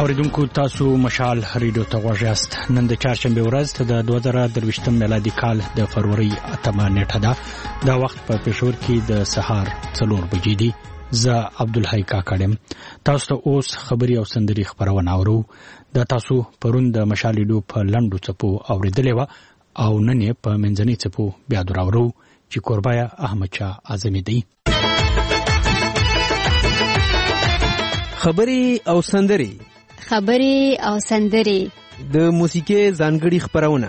اوریدونکو تاسو مشال ریډیو ته غوږ یاست. نن د چهارشنبه ورځ ته د 2023 میلادي کال د فروری 8 نیټه ده. دا وخت په پېښور کې د سهار 4 بجې دي. زه عبدالحی کاکړم. تاسو ته اوس خبري او سندري خبرونه اورو. د تاسو پرون د مشال ریډیو په لندو چپو اوریدلې و او نن یې په منځني چپو بیا دراورو چې قربایا احمد شاه اعظمي دی. خبري او سندري د موسیقي ځانګړي خبرونه،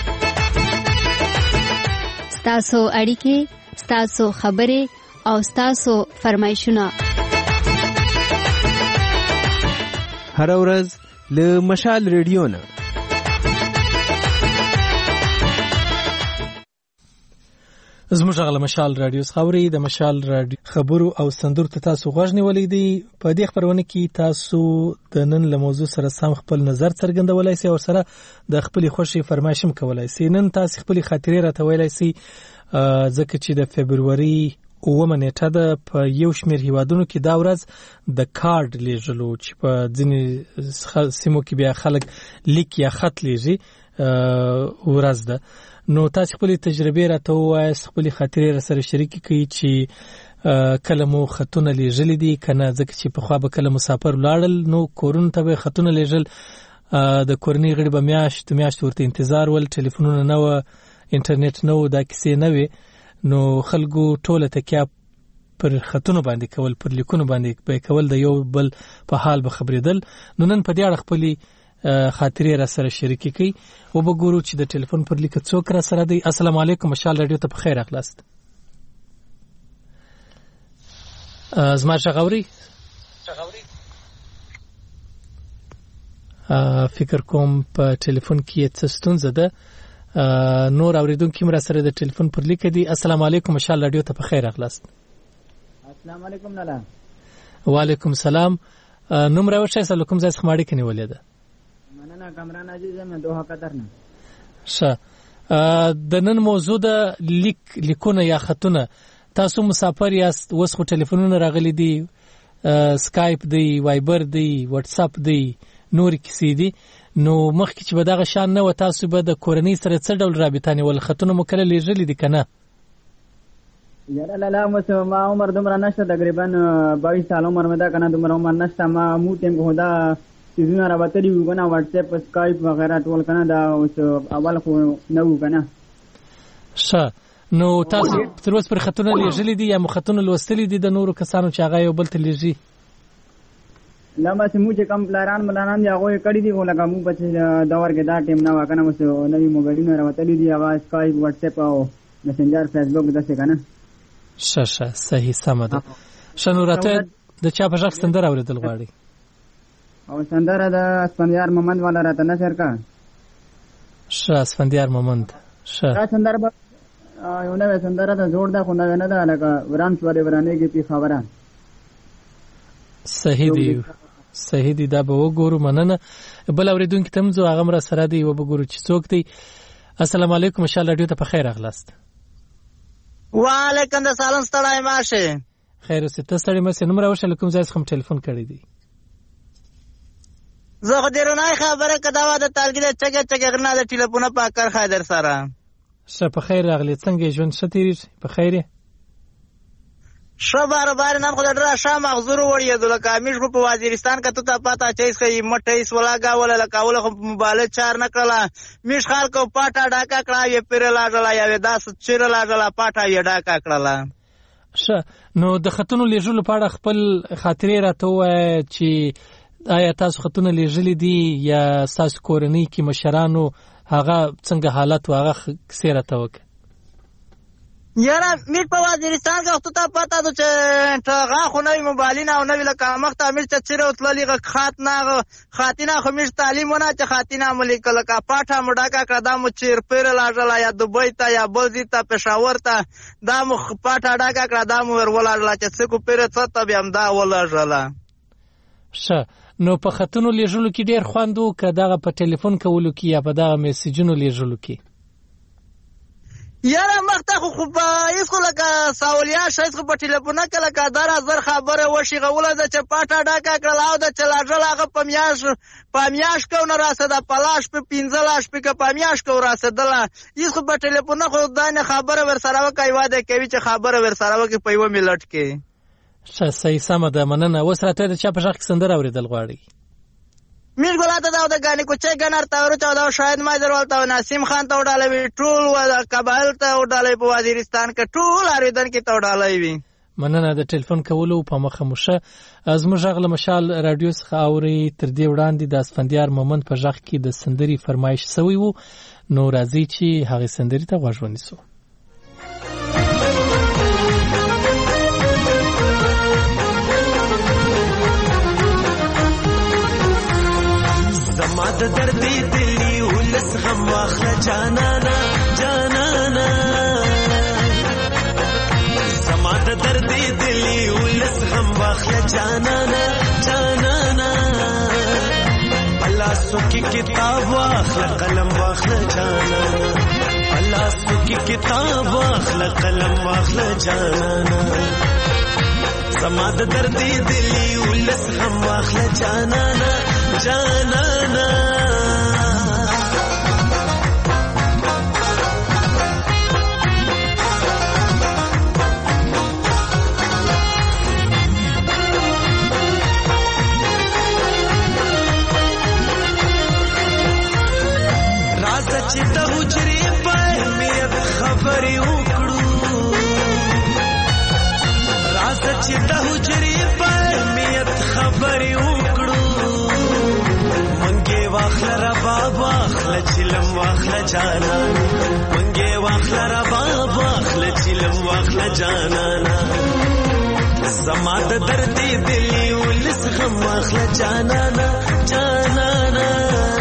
ستاسو اړیکې، ستاسو خبرې او ستاسو فرمایشونه هر ورځ له مشال ریډیو نه. زموږ غل مشال رادیو خبري د مشال رادیو خبرو او سندرو ته تاسو غوږ نیولې دي. په دې خبرونه کې تاسو د نن له موضوع سره سم خپل نظر څرګندولای شئ او سره د خپل خوشي فرمایشم کولای شئ. نن تاسو خپل خاطرې راته ویلای شئ ځکه چې د فبرवरी 9 نیټه ده. په یو شمېر هیوادونو کې دا ورځ د کارت لیږلو چې په ځینې سیمو کې بیا خلک لیک یا خط لیږي ورځ ده. نو تاسو خپل تجربه راته وایي، خپل خاطرې را سره شریک کړئ چې کله مو خطونه لیږلي دي کنه، ځکه چې په خوا به کله مسافر لاړل نو کورونو ته به خطونه لیږل، د کورنۍ غړي به میاشت ورته انتظار ول، ټلیفونونه نه و، انټرنیټ نه و، دا کیسې نه وي. نو خلکو ټوله تکیه پر خطونو باندې کول، پر لیکونو باندې به کول، د یو بل په حال به خبرېدل. نو نن په دې اړه خپل خاطرې را سره شریکې کړئ او وګورو چې د ټلیفون پر لیک څوک را سره دی. السلام علیکم، مشال رادیو ته په خیر اخلاست. زما شغوري فکر کوم په ټلیفون کې څه ستونزه ده. نور اوریدونکو را سره د ټلیفون پر لیک دی. السلام علیکم، مشال رادیو ته په خیر اخلاست. السلام علیکم. نلا وعلیکم السلام. نوم راوښه سلام ځای خماړي کني ولیده. مننه کامران عزیز، مې دوه قطر نه. ښه، د نن موضوع د لیکونه یا خطونه. تاسو مسافر یاست، اوس خو ټلیفونونه راغلي دي، سکایپ دی، وایبر دی، واتس اپ دی، نور کیسې دي. نو مخکې چې به دغه شان نه و، تاسو به د کورنۍ سره څه ډول رابطه نیول؟ خطونه مو کله لیږلي دي که نه؟ یاره لالا ما عمر دومره نشته، تقریبا 22 سال عمر مې ده که نه، دومره عمر نشته. ما مو ټیم خو دا چیزونه راوتلي وو که نه، واټساپ، سکایپ وغیره ټول که نه، دا اوس اول خو نه وو که نه. ښه، نو تاسو تر اوسه پر خطونه لیږلي دي یا مو خطونه لوستلي دي د نورو کسانو چې هغه یو بل ته لیږي؟ لا بس مو چې کم پلاران ملانان دي هغوی کړي دي، خو لکه مو په دور کې دا ټیم نه وه که نه، اوس نوي موبایلونه راوتلي دي، هغه سکایپ، واټساپ او مسنجر، فیسبوک داسې که نه. ښه صحیح، سمه ده. ښه، نو راته د چا په غږ سندره اورېدل غواړي؟ او سندره د اسفندیار محمد والا راته نشر کا. ښه، اسفندیار محمد. ښه، دا سندره به یو نوې سندره ده، جوړ ده خو نوې نه ده، لکه وران شولې ورانېږي پې خبره. صحیح دی، دا به وګورو. مننه. بل اورېدونکي ته هم ځو، هغه هم را سره دی، وګورو چې څوک دی. السلام علیکم، مشال رادیو ته په خیر اخلاست. وعلیکم السلام. ستړی ماشه؟ خیر اوسې، ته ستړی مه سې. نوم راوښه له کوم ځای څخه ټلیفون کړی دی؟ زه خو د رونای خبره که دا وه د تالګي د چګې غرنه د ټلیفونه په کار ښه در سره. ښه، په خیر راغلی. څنګه یې ژوند ښه تېرېږي؟ په خیر یې؟ ښه باربار نن خو د ډېره ښه مغزور وړېدو، لکه میش خو په وزیرستان کې تو ته پته چې ښه مټه هېڅ ولاګوله، لکه اوله خو موبایل چار نه کړله، میش خلکو پاټه ډاکه کړه، یې پرې لاږله، یوې داسې چیرې لاږله، پاټه یې ډاکه کړله. ښه، نو د خطونو لیږلو په اړه خپل خاطرې راته ووایه چې آیا تاسو خطونه لیږلي دي یا ستاسو کورنۍ کې مشرانو هغه څنګه حالت و، هغه کیسې راته وکړه. یاره میش په وزیرستان کې وختو ته پته ده چې هغه خو نوي موبایلونه او نوي لکه مخته میش چې چیرې وتللي خاطینه خو میش تعلیم ونه چې خاطینه مو لیکه، لکه پاټه مو ډاکه کړه، دا مو چیر پرې لاږله، یا دوبۍ ته یا بل ځای ته پېښور ته، دا مو پاټه ډاکه کړه، دا مو ور ولاږله چې څه کو پرې څه ته بیا هم دا ولاږله. ښه، نو په خطونو لیږلو کې ډېر خوند و که دغه په ټلیفون کولو کې یا په دغه میسیجونو لیږلو کې؟ یاره مخته خو ایسخو لکه ساولیا شایسخو په ټلیفونه کې لکه 10,000 خبره وشي غوله د چې پاټه ډاکه کړل او د چلاجل هغه پامیاش کو نه راسده پلاش په 15 په پامیاش کو راسدله ایسخو په ټلیفونه خو دانه خبره ور سره وکای واده کوي چې خبره ور سره وکي په یو ملت کې صحیح سم ده مننه. وسره ته د چا په ځخ سندره اوریدل غواړي؟ میر ګلاته دا د غانې کوچه ګنر تاور چا دا شاید ما درولته نسیم خان ته وډالوي ټول و قبایل ته وډالوي په وزیرستان کې ټول اریدن کې ته وډالوي. مننه د ټلیفون کولو په مخه مشه. زموږ غل مشال رادیو څخه اوري تر دې وړاندې د اسفندیار مومند په ځخ کې د سندري فرمایش سوی وو. نو راځي چې هغه سندري ته غوږ ونیسو. زما د دردی دلی ولس غم واخله جانانا جانانا زما د دردی دلی ولس غم واخله جانانا جانانا الله سکی کتاب واخله قلم واخله جانانا الله سکی کتاب واخله قلم واخله جانانا زما د دردی دلی ولس غم واخله جانانا جانانا راځه چې د حجرې په اهمیت خبرې وکړو راځه چې د حجرې په اهمیت خبرې وکړو منګي واخله رباب واخله چلم واخله جانانا منګي واخله رباب واخله چلم واخله جانانا زما د دردی دلی ولس غم واخله جانانا جانانا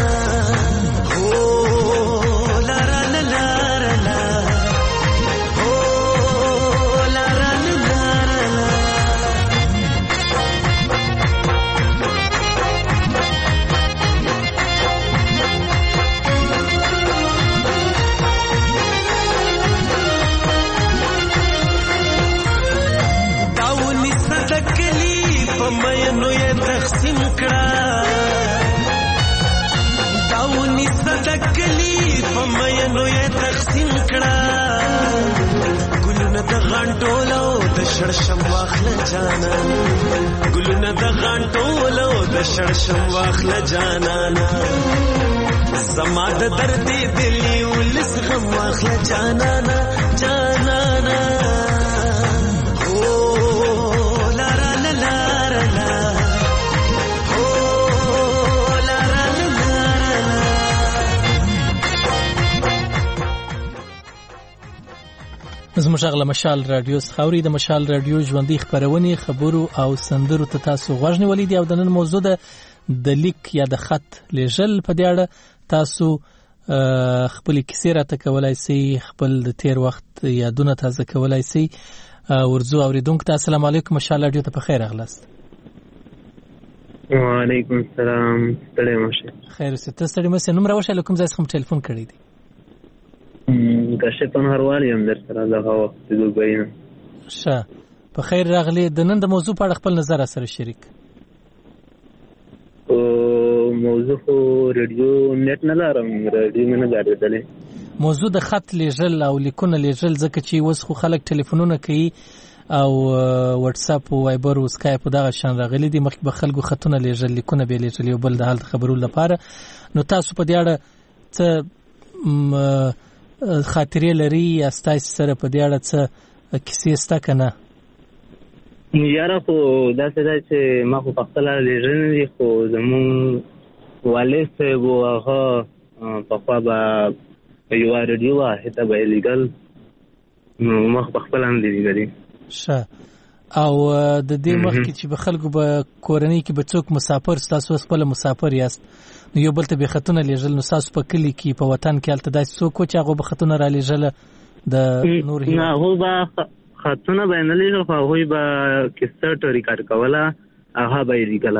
مینو یې تقسیم کړه داونی صدقلی په مینو یې تقسیم کړه ګلونه د غانټولو د شړشم واخله جانانا ګلونه د غانټولو د شړشم واخله جانانا زما د دردی دلی ولس غم واخله جانانا جانانا زموږ غل مشال رادیو خاوري د مشال رادیو ژوندۍ خبرونه خبرو او سندرو ته تاسو غوښنه ولیدي او د نن موضوع د لیک یا د خط لېږل په دې اړه تاسو خپل کیسې راته کولای شئ خپل د تیر وخت یادونه تازه کولای شئ ورزو اوریدونکو ته السلام علیکم مشال رادیو ته په خیر اغلاست. وعلیکم السلام ستړي مشه خیر اوسه تاسو ستړي مشه نوم راوښه لکم ځای څخه ټلیفون کړی دی کښه په هروال یم در سره دغه وخت د دوباینه ښه په خیر راغلی د نن د موضوع په اړه خپل نظر سره شریک او موضوع خو رادیو نت نه لرم رادیو نه غاړېدلې موضوع د خط لیږل او لیکونه لیږل ځکه چې اوس خو خلک ټلیفونونه کوي او واتس اپ او وایبر او اسکایپ دغه شان راغلي دي مخکې به خلکو خطونه لیږل لیکونه به لیږل یو بل د حال خبرو لپاره نو تاسو په دې اړه څه خاطرې لري یا ستاسو سره په دې اړه څه کیسې ستا کنه یاره خو دا څه ده چې ما خو په خپل لیږل دي خو زمون والد صاحب هغه په خوا به یو رادیو واحده به لیږل نو ما په خپل هم دي لیږلي ښه او د دې مخکې چې به خلکو به کورنۍ کې به څوک مسافر ستاسو خپل مسافر یاست نو یو بل ته به خطونه لیږل نو تاسو په کلی کې په وطن کې هلته داسې څوک چې هغه به خطونه را لیږل د نور نه هو به خطونه به نه لیږل خو هغوی به کیسټ ریکارډ کوله هغه به یې لیږله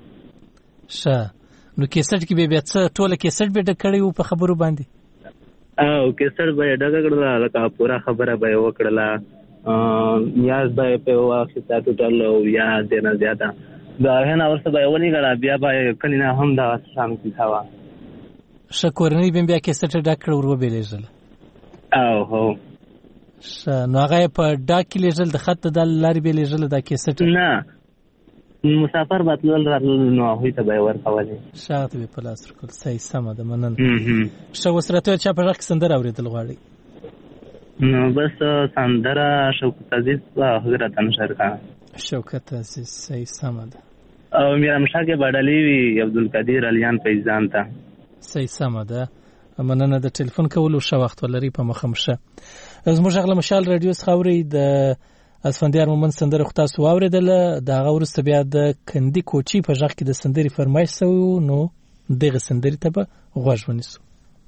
ښه نو کیسټ کې به بیا څه ټوله کیسټ به ډک کړی و په خبرو باندې او کیسټ به ډګه کړل لکه پورا خبره به وکړله یاز به په واخیسته ټوټل او یا دنه زیاته دا هنه ورسره به ونی غلا بیا به کلینا هم دا شام کی خوا شکرنی بیا کیسټ ډاکټر ورو بیلېزل او هو نو هغه په ډاکې لېږل د خط د لارې به لېږل دا کیسټ نه مسافر باتل راتل نو هغه ته به ورکولې شاته به پلاس ورکول صحیح سم ده منن شو وسرته چا په راک سندر اوریدل غواړي نو بس سندره شوکت عزیز حضرت انشر کا شوکت عزیز صحیح سم ده او میرمشاه کې بډلې وی عبدالقدیر الیان فیضان ته صحیح سم ده مننه د ټلیفون کولو شو وخت ولري په مخمشه زموږ غل مشال رادیو خاوري د اسفندیار مومن سندره خو تاسو واوریدل دا غورسته بیا د کندی کوچی په ځخ کې د سندري فرمایش سو نو دغه سندري ته به غوږ ونیسو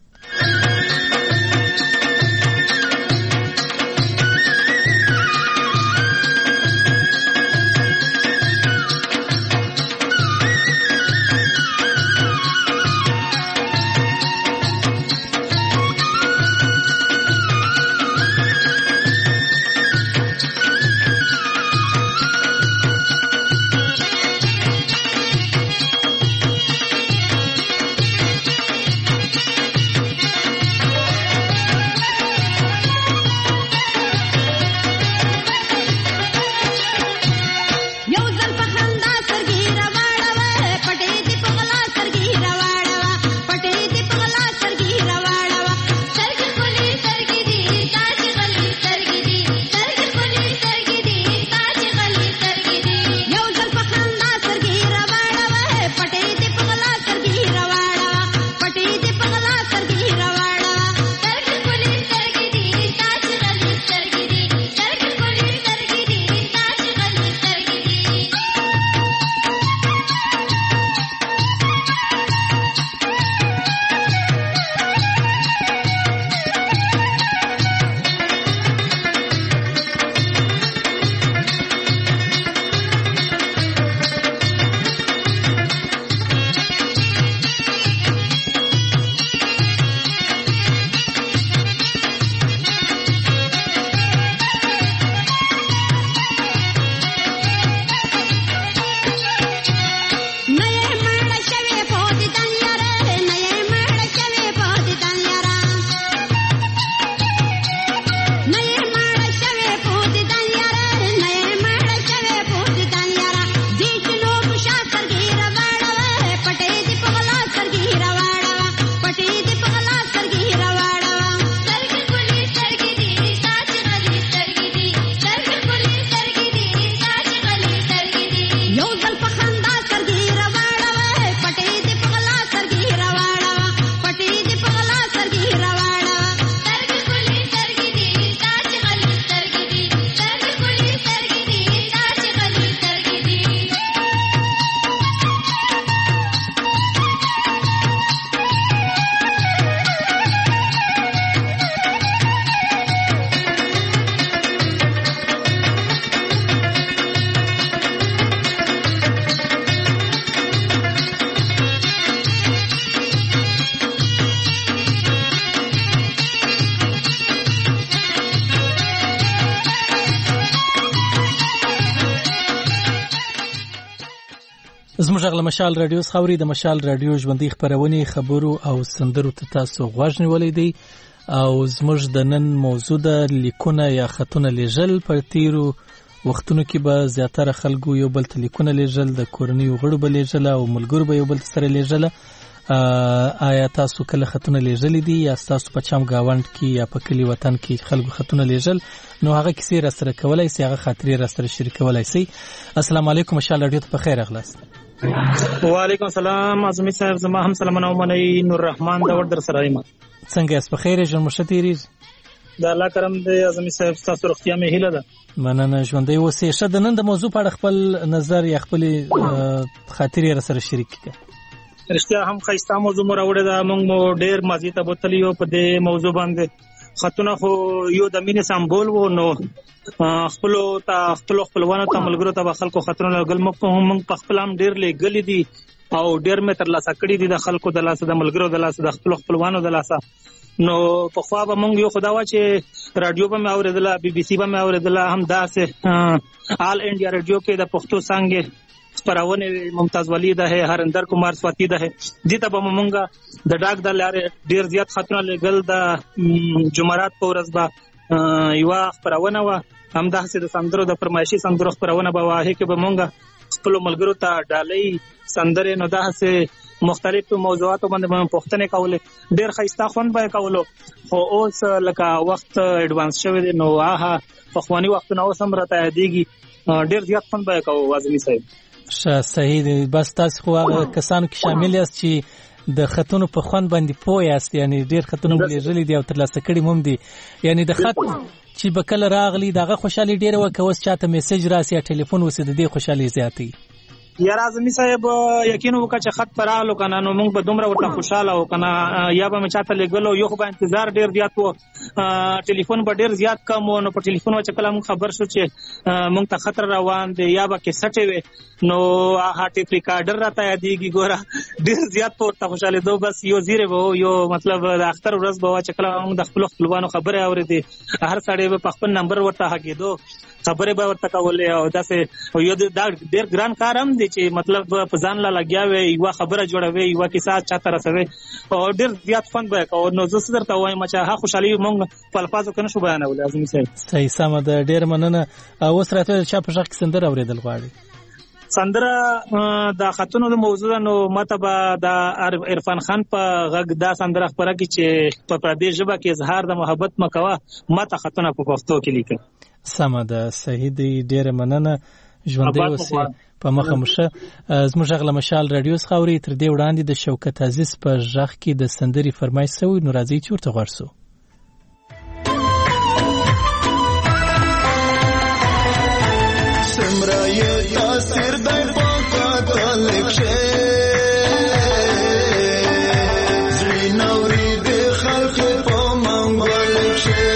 زموږ غل مشال رادیو خاوري د مشال رادیو ژوندۍ خبرونه خبرو او سندرو ته تاسو غوږ نیولې دي او زموږ د نن موضوع د لیکونه یا خطونه لیږل پر تیرو وختونو کې به زیاتره خلکو یو بل ته لیکونه لیږل د کورنۍ غړو به لیږل او ملګرو به یو بل سره لیږل آیا تاسو کله خطونه لیږل دي یا تاسو په چم گاوند کې یا په کلی وطن کې خلکو خطونه لیږل نو هغه کیسې را سره کولای سي هغه خاطرې را سره شریکولای سي السلام علیکم مشال رادیو ته په خیر اغلاس وعلیکم السلام اعظمي صاحب زما هم سلامونه ومنئ نور رحمان دا ور در سره یم څنګه اس په خیر ژوند مشتيري دا الله کرم دې اعظمي صاحب تاسو روغتیا مې هیله ده مننه ژوندۍ اوسې شه د نن د موضوع په اړه خپل نظر یا خپل خاطرې را سره شریک کړئ رښتیا هم خیستا موضوع مو راوړی دا موږ ډېر مازی ته بوتلیو په دې موضوع باندې خطونه خو یو د مینې سمبول وو نو خپلوانو ته ملګرو ته خلکو خطونه لګل موږ په خپل هم ډېر لګلې دي او ډیر مې تر لاسه کړي دي د خلکو د لاسه د ملګرو د لاسه د خپلوانو د لاسه. نو په خوا به مونږ یو خدا وا چې رادیو به مې اوریدله بي بي سي به مې اوریدله هم داسې آل انډیا رادیو کې د پښتو څانګې خپرونه ممتاز ولی ده هرندر کمار سواتی ده دي ته به مونږ د ډاک د لارې ډیر زیات خطرونه لګل د جمعرات په ورځ به یو خپرونه و هم داسې د سندرو د فرمایشي سندرو خپرونه به واه کې به مونږ خپل ملګرو ته ډالۍ سندره نو داسې مختلف موضوعاتو باندې پوښتنې کولې ډېر ښایسته خوند به کولو. خو اوس لکه وخت اډوانس شوی دی نو پخواني وختونه اوس هم راته یادېږي ډېر زیات خوند به کوو اعظمي صاحب. صحیح دی. بس تاسو خو هغه کسانو کې شامل یاست چې د خطونو په خوند باندې پوه یاست یعنی ډېر خطونه لیږلي دي او ترلاسه کړي هم دي یعنی د خط چې به کله راغلی دغه خوشحالي ډېره وه که اوس چاته میسج راسي یا ټلیفون وسي د دې خوشحالي زیاتوي. یار اعظمي صاحب یقین وکړه چې خط پر راغلو کنه نو موږ به دومره ورته خوشاله او کنه یا به مې چاته لګلو یو خو به انتظار ډیر زیات وو ټلیفون به ډیر زیات کم وو نو په ټلیفون چې کله موږ خبر شو چې موږ ته خطر روان دی یا به کیسټ وي نو هغه ټیپ ریکارډر راته یادېږي ګوره ډیر زیات ورته خوشاله دو بس یو زیره به یو مطلب د اختر ورځ به چې کله موږ د خپل خپلوانو خبره اورېدې هر سړی به په خپل نمبر ورته هغېدو خبره به ورته کولې او داسې یو ډېر ګران کار هم دی چې مطلب په ځان لا لګیا وي یو خبره جوړوي یو کیسه چاته رسوي او ډېر زیات خوند به کوي. نو زه درته وایم چې هغه خوشحالي موږ په الفاظو کې نشو بیانولی اعظمي صاحب. صحیح سمه ده ډېر مننه. اوس راته چا په غږ کې سندره اورېدل غواړي؟ سندره د خطونو د موضوع نو ماته به د عرفان خان په غږ دا سندره خپره کی چې په پردي ژبه کې اظهار د محبت مکوه ماته خطونه په پښتو کې لیکه. سمه ده. صحیح دی. ډېر مننه. ژوندی اوسې په مخه مشه. زموږ غږ له مشال رادیو څخه اوري. تر دې وړاندې د شوکت عزیز په غږ کې د سندرې فرمایش شوی نو راځئ چې ورته غوږ شو. سمرای تاثیر دای پاکا تلکشه زلی نوری دی خلق پا منگولکشه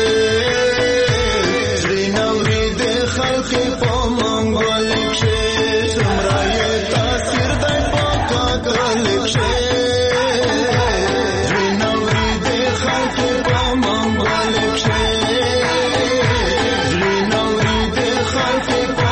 زلی نوری دی خلق پا منگولکشه سمرای تاثیر دای پاکا تلکشه زلی نوری دی خلق پا منگولکشه زلی نوری دی خلق پا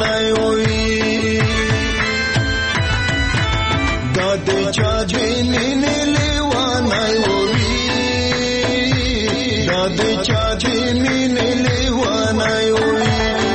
لیوانای وی داد چا دینی لیوانای وی داد چا دینی لیوانای وی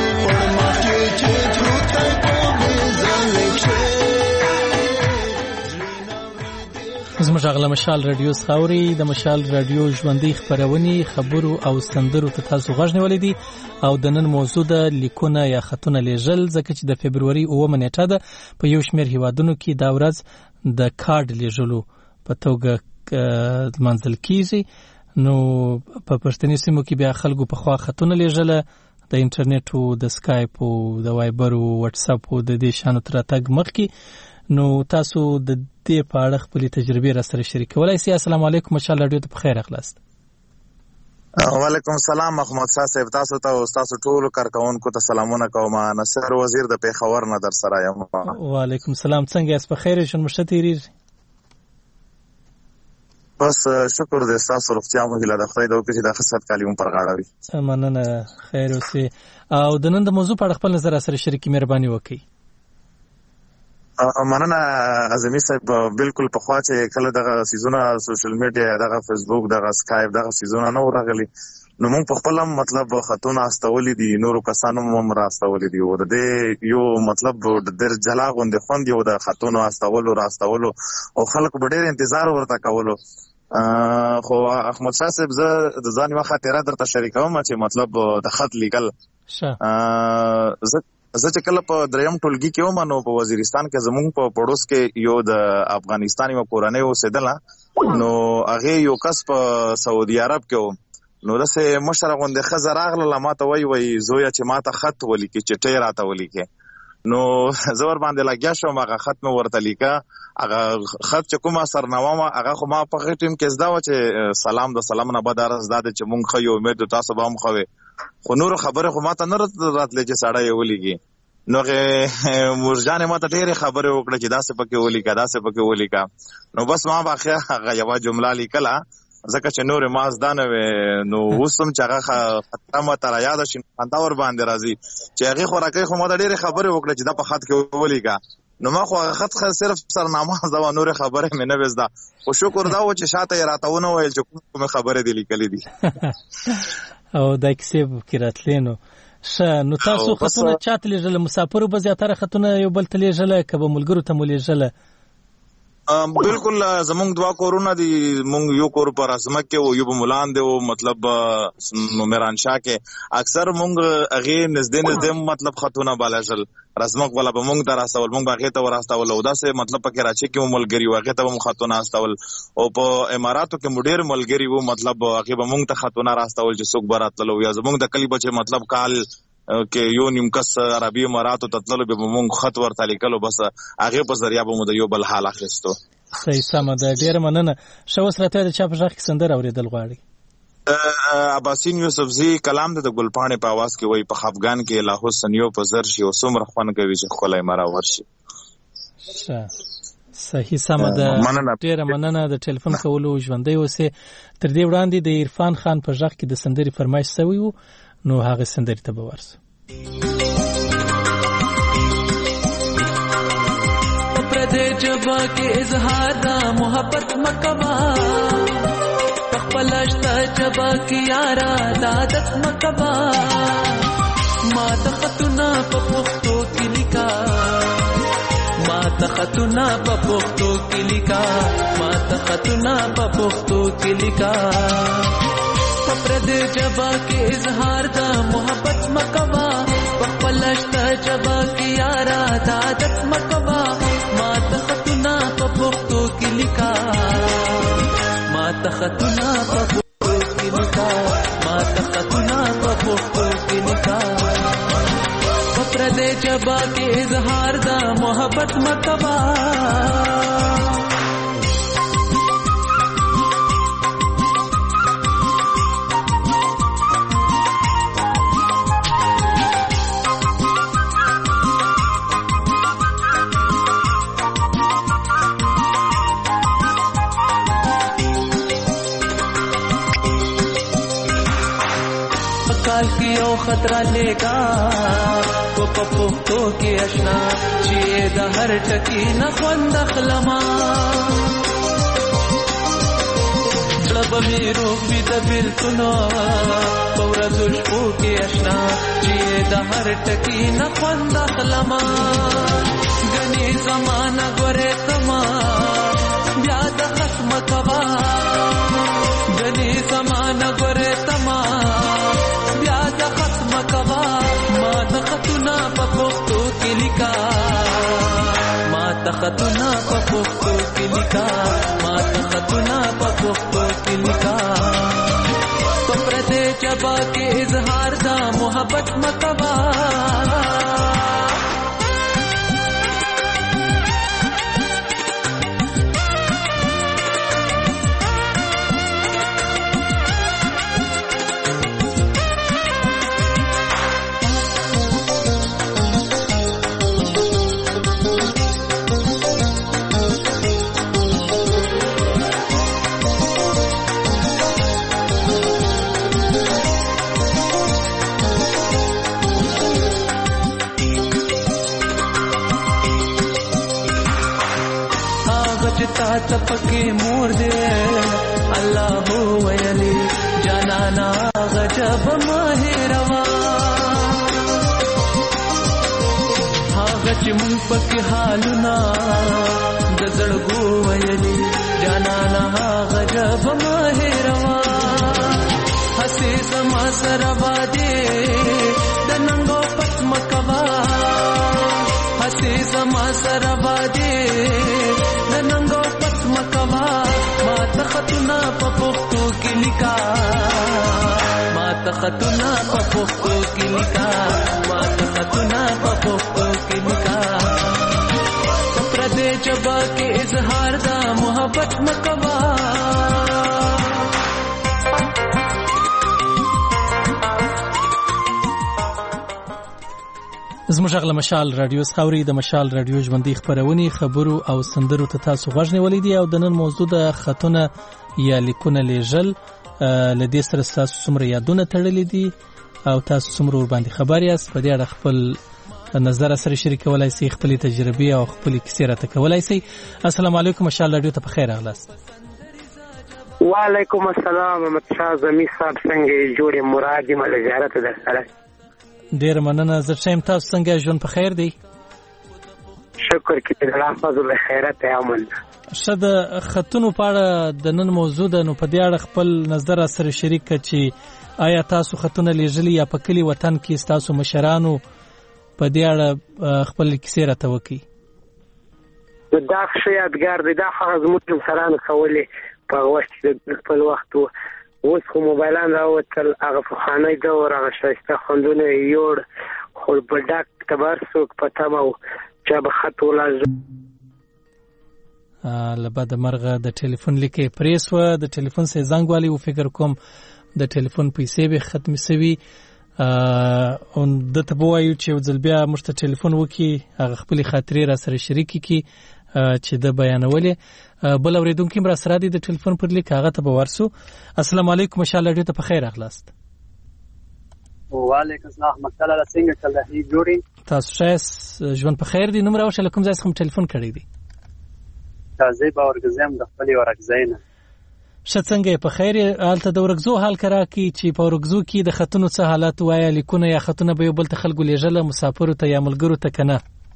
زموږ غلا مشال رادیو خاوري د مشال رادیو ژوندۍ خبرونه خبرو او سندرو ته تاسو غږ نیولې دي او د نن موضوع د لیکونه یا خطونه لیږل ځکه چې د فبرवरी 9 نیټه ده په یو شمېر هیوادونو کې دا ورځ د کارت لیږلو په توګه منځل کیږي نو په پښتني سیمو کې بیا خلکو په خوا خطونه لیږل د انټرنیټ او د سکایپ او د وایبر او واتس اپ او د دې شانو تر تګ مخکې نو تاسو د دې په اړه خپل تجربې را سره شریکولای شئ. السلام علیکم مشال رادیو ته بخیر اخلاص. وعلیکم السلام محمد صاحب تاسو ته او تاسو ټول کارکونکو ته سلامونه کوم. نصر وزیر د پیښور نه در سره یم. وعلیکم السلام. څنګه یاست؟ بخیر شون مشتیری؟ بس شکر دې تاسو روغتیا مو هیله ده خدای دې وکړي د خصت کالیوم پر غاړه وي. مننه خیر اوسئ. او د نن د موضوع په اړه خپل نظر سره شریکي مهرباني وکړئ. مننه اعظمي صاحب. بالکل په خوا چې کله دغه سیزونه سوشل میډیا دغه فیسبوک دغه سکایپ دغه سیزونه نه ورغلي نو موږ په خپل مطلب خطونه استولې دي نورو کسانو هم راستولې دي او د دې یو مطلب د جلا غوندې خوند یو د خطونو راستولو او خلک په ډېر انتظار ورته کولو. خو احمد شاه صاحب زه د ځان یوه خاطره درته شریکوم چې مطلب د خط لیکل زه چې کله په دریم ټولګي کې وم نو په وزیرستان کې زمونږ په پړوس کې یو د افغانستان یو کورنۍ اوسېدله نو هغه یو کس په سعودي عرب کې و نو داسې مشره غوندې ښځه راغله ماته وایي زویه چې ماته خط ولیکې چټۍ راته ولیکې نو زه ورباندې لګیا شوم هغه خط مې ورته لیکه هغه خط چې کومه سرنامه وه هغه خو ما په هغې ټیم کې زده وه چې سلام د سلام نه بد عرض دا دی چې مونږ ښه یو امید تاسو به هم ښه وې خو نورو خبرې خو ماته نه راتلې چې سړی یې ولیکي نو مورجانې ماته ډېرې خبرې وکړه چې داسې پکې ولیکه داسې پکې ولیکه نو بس ما به هغه یوه جمله لیکله ځکه چې نورې ما زده نه وې نو اوس هم چې هغه خطره ماته رایاده شي خندا ورباندې راځي چې هغې خوراکۍ خو ماته ډېرې خبرې وکړه چې دا په خط کې ولیکه نو ما خو هغه خط صرف سرنامه زده وه نورې خبرې مې نه وې زده خو شکر دا و چې شاته یې راته ونه ویل چې کومې خبرې دې لیکلې دي او دا کیسې پکې راتلې نو نو تاسو خطونه چاته لیږل؟ مسافرو به زیاتره خطونه یو بل ته لیږله که به ملګرو ته مو لیږله؟ بالکل زمونږ دوه کورونه دي مونږ یو کور په رزمک کې و یو په ملاندې و مطلب میرانشاه کې اکثر مونږ هغې نږدې مطلب خطونه به لیږل رزمک والا به مونږ ته راستول مونږ به هغې ته ورستول او داسې مطلب په کراچۍ کې مو ملګري وو هغې ته به مو خطونه استول او په اماراتو کې مو ډېر ملګري وو مطلب هغې به مونږ ته خطونه راستول چې څوک به راتللو یا زمونږ د کلي به چې مطلب کال کې یو نیم کس عربي اماراتو ته تللو به مونږ خط ورته لیکلو بس هغې په ذریعه به مو د یو بل حال اخیستو. صحیح سمه ده ډېره مننه. ښه اوس راته د چا په غږ کې سندره اورېدل غواړئ؟ عباسین یوسفزي کلام د ګلپاڼې په اواز کې وایي په خفګان کې لا حسن یو په زر شي او څومره خوند کوي چې ښکلی مرور شي. صحیح سمه ده ډېره مننه د ټلیفون کولو ژوندی اوسې. تر دې وړاندې د عرفان خان په غږ کې د سندرې فرمایش سوی و نو هغه سندرې ته به ورسو. پردې جبا کې اظهار دا محبت مکوا خپلشتا جبا کې یارا د عادت مکوا ما ته خطونه په پښتو کې لیکا ما ته خطونه په پښتو کې لیکا ما ته خطونه په پښتو کې لیکا پردې جبا کې اظهار دا محبت مکوا خپلشتا جبا کې یارا د عادت مکوا ما ته خطونه په پښتو کې لیکا ما ته خطونه په پښتو کې لیکا ما ته خطونه په پښتو کې لیکا پردې جبا کې اظهار دا محبت مکوا یو خطر لګا کو په پښتو کې آشنا چې د هر ټکی نه خوند اخلما لب می روح بي د بیلتونو پورزو شپو کې آشنا چې د هر ټکی نه خوند اخلما غني زمانہ ګوره تما بیا د قسم کوا غني زمانہ ګوره تما بیا د قسم کوا ما تختنا په پښتو کې لیکا ما تختنا په پښتو کې لیکا ما تختنا په پښتو کې لیکا تو پردې جبا کې اظهار دا محبت مکوا تپکے مور دے اللہ ہو ویلی جانانا غجب ماہروا غچ من پک حالنا دزړګو ویلی جانانا غجب ماهروا حسې زما سره باندې د ننګو پسم کوا حسې زما سره باندې د ننګو پسم کوا ما تختنا په پښتو کې لیکا ما تختنا په پښتو کې لیکا ما تختنا په پښتو کې لیکا پردې جبا کې اظهار دا محبت مکوا زموږ غل مشال رادیو خاوري د مشال رادیو ژوندۍ خبرونه خبرو او سندرو ته تاسو غوښنه ولیدي او د نن موضوع د خطونه یا لیکونه لیږل لدې سره تاسو څومره یادونه تړلې دي او تاسو څومره ور باندې خبر یاست په دې اړه خپل نظر سره شریکولای شئ خپل تجربه او خپل کیسې راته کولای شئ السلام علیکم مشال رادیو ته بخیر اغلاست وعلیکم السلام محمد شاه زمي صاحب څنګه جوړه مرادي مل زیارت ده سره ډیر مننه زه شم تاسو څنګه ژوند په خیر دی شکر کې الله فضل خیرت امن شد خطونو په اړه د نن موضوع د نو په دې اړه خپل نظر سره شریک کړئ آیا تاسو خطونه لیږلي یا په کلی وطن کې تاسو مشرانو په دې اړه خپل کیسې راته وکړي دا ښه یادګار دی دا هغه زموږ سره کولې په وخت د خپل وخت اوس خو موبایلان راوتل هغه فخانه دور هغه شایسته خوندونه یوړ خو په ډاک تبر څوک پته مو چې به خط ولازم لبعد مرغه د ټلیفون لیکي پریس و د ټلیفون سه زنګ والی او فکر کوم د ټلیفون پیسې به ختم سوي او د تبوایو چې ځل بیا مشته ټلیفون وکي هغه خپل خاطرې را سره شریک کی چې د بیانولې بل اوریدونکو مر سره د ټلیفون پر لیک هغه ته ورسو السلام علیکم مشالله دې ته په خیر اخلاص وعلیکم السلام مطلب څنګه چل دی جوړی تاسو شایس ژوند په خیر دی نمبر او شلکم ځای څخه ټلیفون کړی دی تازه باورګزم د خپل ورګزینه شڅنګه په خیر حالت د ورګزو حال کرا کی چې په ورګزو کې د خطونو څه حالت وایا لیکونه یا خطونه به بل ته خلکو لیږل مسافرو ته یا ملګرو ته کنه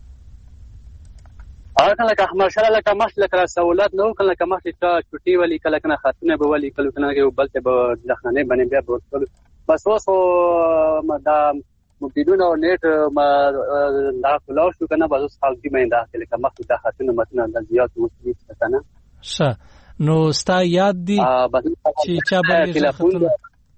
کله که ماشاءالله لکه مخله کړه سہولت نو کله که مخله ته چټي ولی کله کنه خاتونه به ولی کله کنه یو بل ته به ځخنه باندې بیا ورته بس اوس دا مبیدون او نیټ ما دا کلاو شو کنه بس اوس حال دی مې داخله که مخله ته خاتونه متنه د زیات وسوي کنه ښه نو ستا یاد دی چې چا باندې خاتونه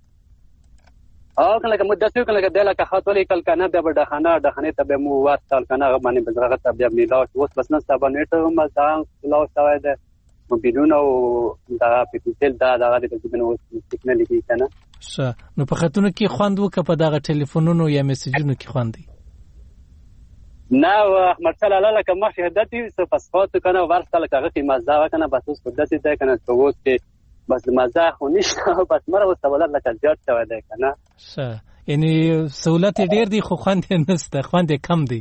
کله که مدته کله که دله که خاطولې کله کنه د خانه ته به مو واسطال کنه باندې بزرګه ته بیا میلاو اوس بس نه سبا نیټ مزان کلاو شوی ده مبیدون او دا پټیل دا د تجربه نو ټیکنالوژي کنه ښه نو په خاتونو کې خوند وک په دغه ټلیفونونو یا میسجونو کې خوندي نه احمد صلی الله علیه وسلم شهادتي صفات کنه ورسل کغه کې مزه کنه بس اوس قدرت ده کنه تو اوس کې بس مزه خو نشته بس مره وسوالات لکه زیات شوی ده کنه ښه یعنی سہولت ډیر دي خو خوند نشته، خوند کم دی.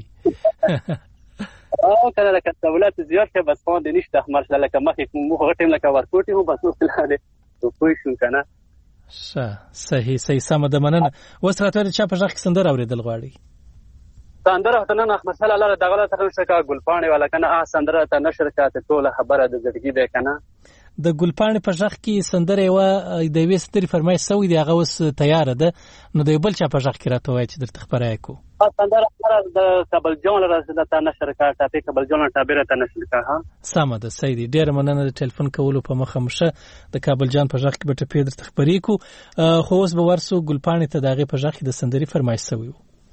کله لکه سہولت زیات شه بس خوند نشته. مرسته لکه مخکې مو غټیم لکه ورکوټي مو بس وکړه پوه شو کنه. صحیح سمه ده، مننه. اوس راته چا په ځخ کې سندره اوریدل غواړي؟ سندره ته نه احمد صلی الله تعالی ته شکا ګلپانې والا کنه سندره ته نشر کاته ټوله خبره د زړګي ده کنه. د ګلپانې په ځخ کې سندره و د وې ستري فرمایش سوې دی، هغه اوس تیار ده. نو د بل چا په ځخ کې راته وای چې درته خبره کو. سندره د کابل جون راځه ته نشر کاته په کابل جون تعبیر ته نشر کا. ها سمه ده سید، ډیر مننه د ټلیفون کولو په مخه مشه. د کابل جان په ځخ کې به ته پیډر تخبرې کو. خو اوس به ورسو ګلپانې ته دغه په ځخ کې د سندري فرمایش سوې.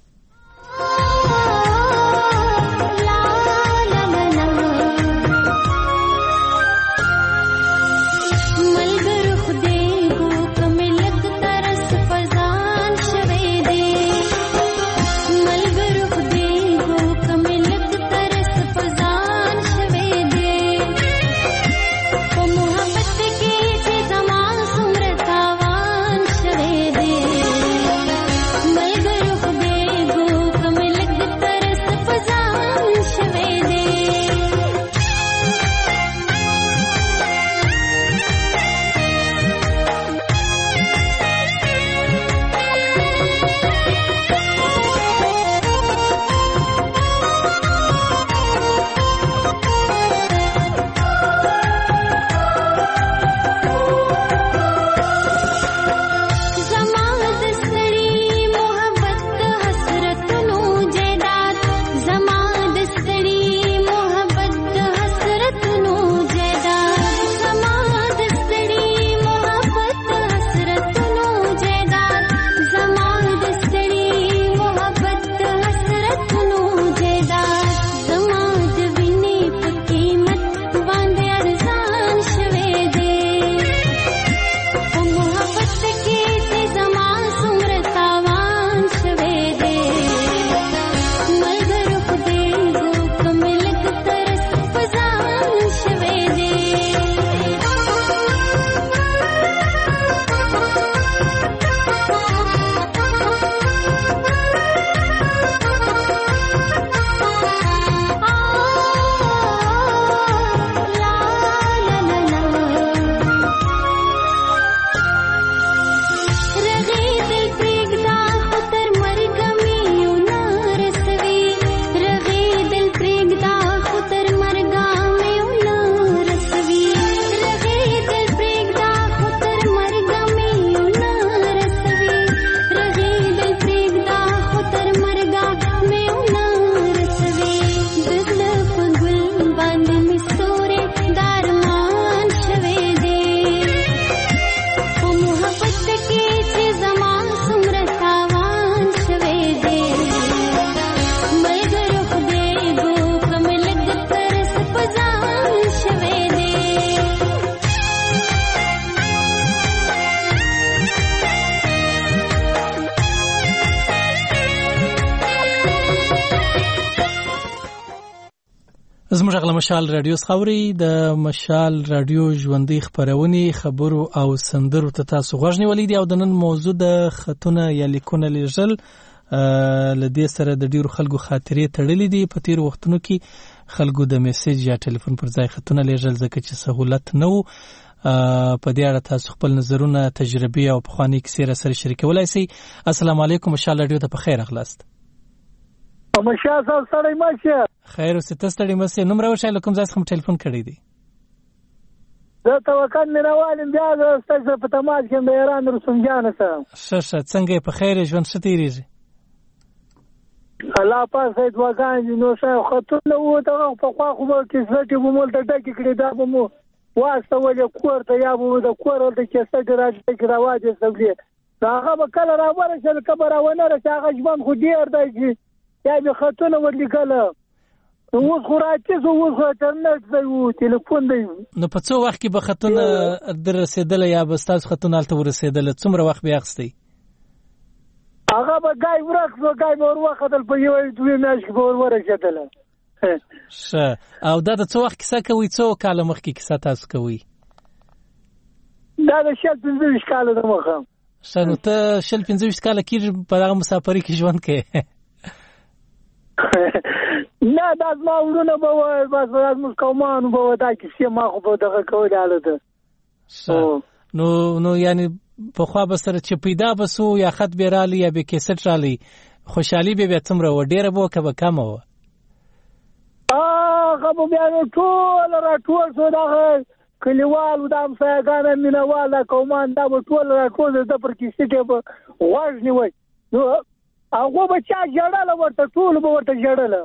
زموږ غل مشال رادیو خبري د مشال رادیو ژوندۍ خبرونه خبرو او سندرو ته تاسو غوښنی ولیدي او د نن موضوع د خطونه یا لیکونه لېږل لدې سره د ډیرو خلکو خاطرې تړلې دي. په تیر وختونو کې خلکو د میسج یا ټلیفون پر ځای خطونه لېږل ځکه چې سہولت نه وو. په دې اړه تاسو خپل نظرونه تجربه او پخوانی کیسې سره شریکولای شئ. السلام علیکم مشال رادیو ته په خیر اغلاست. مشال تاسو سره ماشه خیر اوسه تاسو ته مې نوم راوښه لکم ځاس کوم ټلیفون کړی دی. زه توکل مې راوالم بیا تاسو په تماس کې مې ایران رسوم جان سره. ښه څنګه په خیر ژوند ستېریږي؟ الله پاک سید وګان نو څه خطونه وو ته په خوا خو کې سټي ومول د ډکې کړي دا به مو واسطه ولې کور ته یا به د کور ولته کې سټي راځي کې راوځي سبلي هغه به کله راوړل چې کبره ونه راځي هغه ژوند خو ډیر دی یا به خطونه ورلیکل اوس خو راځي اوس انټرنیټ دی او ټلیفون دی. نو په څو وخت کې به خطونه در رسیدل یا به تاسو خطونه الته ورسیدل څومره وخت به اخستي؟ هغه به ګای ورکو ګای مور وختل په یو دوی میاشت کې ورسېدل. ښه او دا د څو وخت کیسه کوي؟ څو کال مخکې کیسه تاسو کوي؟ دا د 15 کال د مخه. شنو ته 25 کال کې په هغه مسافرۍ کې ژوند کې نه دا ما ورونه به بس موږ کومان به دا کې ما خو به دغه کول حالت نو یعنی په خوا به سره چې پیدا بسو یا خط به رالی یا به کیسټ رالی خوشحالي به څومره و ډیره به که به کم و هغه به بیا ټول شو دغه کلیوال د همسایګانو مینهوال قومان دا به ټول راټول د پر کیسټ به غوږ نیوي نو هغه به چا جړل ورته ټول به ورته جړل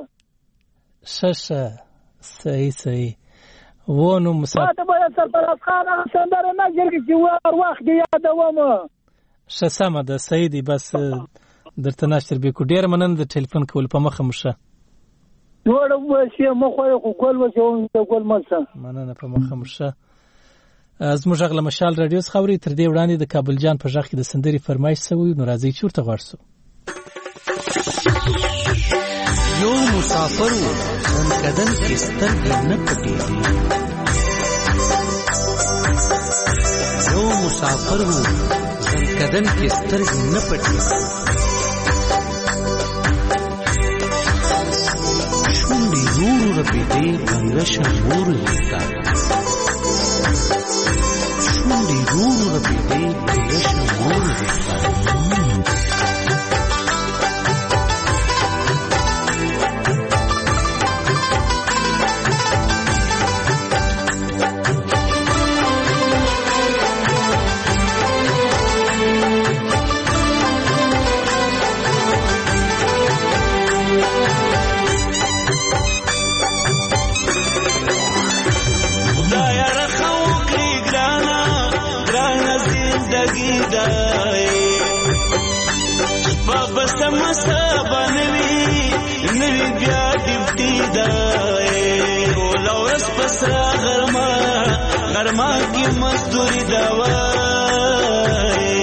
صحیح و نو مسافر ته به سرپرست خان سندره نه جرګي چې وخت یادوم سمه ده صحیح دی بس درته ناشر به کو ډیر مننه د ټلیفون کول په مخه مشه جوړ شي مخه خو کول وځو ګول مشه مننه په مخه مشه از مجغله مشال رادیو خبري تر دې وړاندې د کابل جان په ځخ کې د سندري فرمایش سوی نو راځي چورته غړسو یو مسافر څنګهدن کې سترګې نه پټېږي یو مسافر څنګهدن کې سترګې نه پټېږي شونډې ورو رپېدې بنګشه مور لیکا شونډې ورو رپېدې بنګشه مور لیکا غرما کی مزدوری دوائی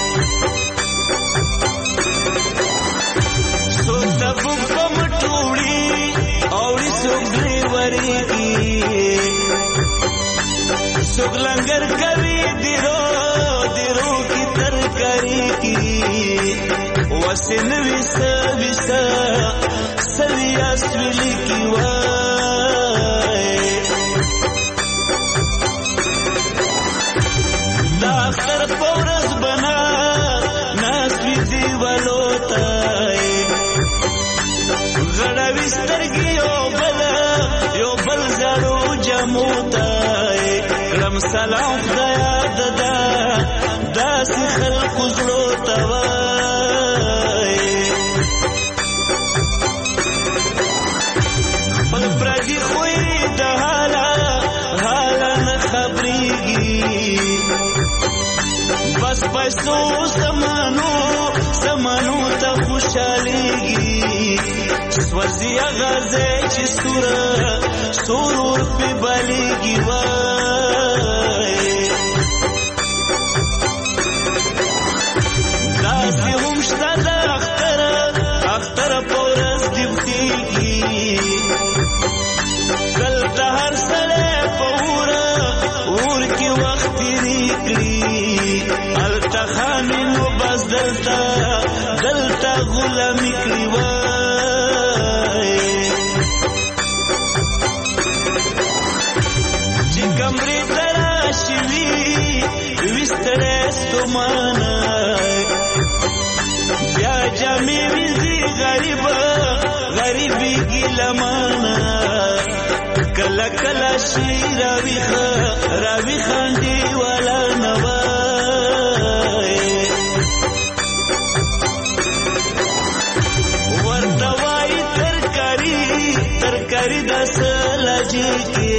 سوک دبک پمٹوڑی اوڑی سوک دریوری کی سوک لنگر کبھی دیرو کی ترکاری کی وسن ویسا سوی اسویلی کی اختر پورس بنا ناس وی دیوالو تای غړوي سترګي یو بل زړو جمو تای کلم سلام خدایا ددا داس خلق زړو توای په پردي خوې د حالا نه خبريږي بس پیسو سمانو تا خوشحالیگی سوزی اغازه چی سورور پی بالیگی وای داسی همشتا دا اختر پورز دیبتیگی کلتا هر سلے پور کی وقت ریکلی التخامن و بس دلتا غلامی کلیوائی چی کمری تراشوی وسترستو مانای بیا جامی ویزی غریبی گیلمانا کلا کلا شی راوی خاندی والا نوائی وردوائی ترکاری دا سلاجی کے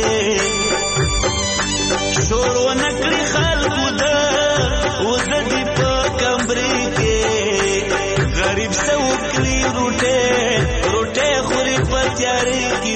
شور و نکلی خلقو دا وزدی پا کمبری کے غریب سوکلی روٹے خوری پا تیاری کی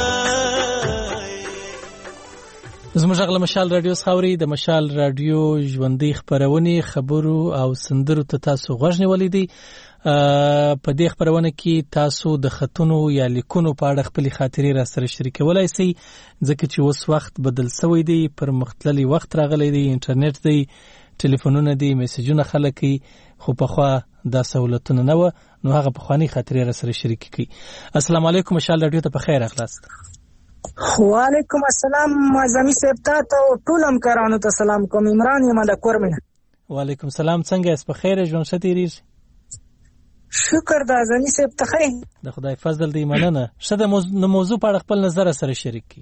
زموږ غل مشال رادیو خاوري د مشال رادیو ژوندۍ خبرونه خبرو او سندرو ته تاسو غوښنی ولیدي په دې خبرونه کې تاسو د خطونو یا لیکونو په اړه خپل خاطرې را سره شریکولای شئ ځکه چې اوس وخت بدل شوی دی پر مختلفي وخت راغلی دی انټرنیټ دی ټلیفونونه دي میسجونه خلک خو په خوا دا سہولتونه نه و نو هغه په خواني خاطرې را سره شریک کی. السلام علیکم مشال رادیو ته په خیر اخلاص. وعلیکم السلام زمي صاحب ته ټول همکارانو ته سلام کوم. عمران یم د کورمنه. وعلیکم السلام. څنګه اس په خیر ژوند شتیریږي؟ شکر دا زمي صاحب ته خیر. د خدای فضل دی مننه. شته موضوع په خپل نظر سره شریک کی.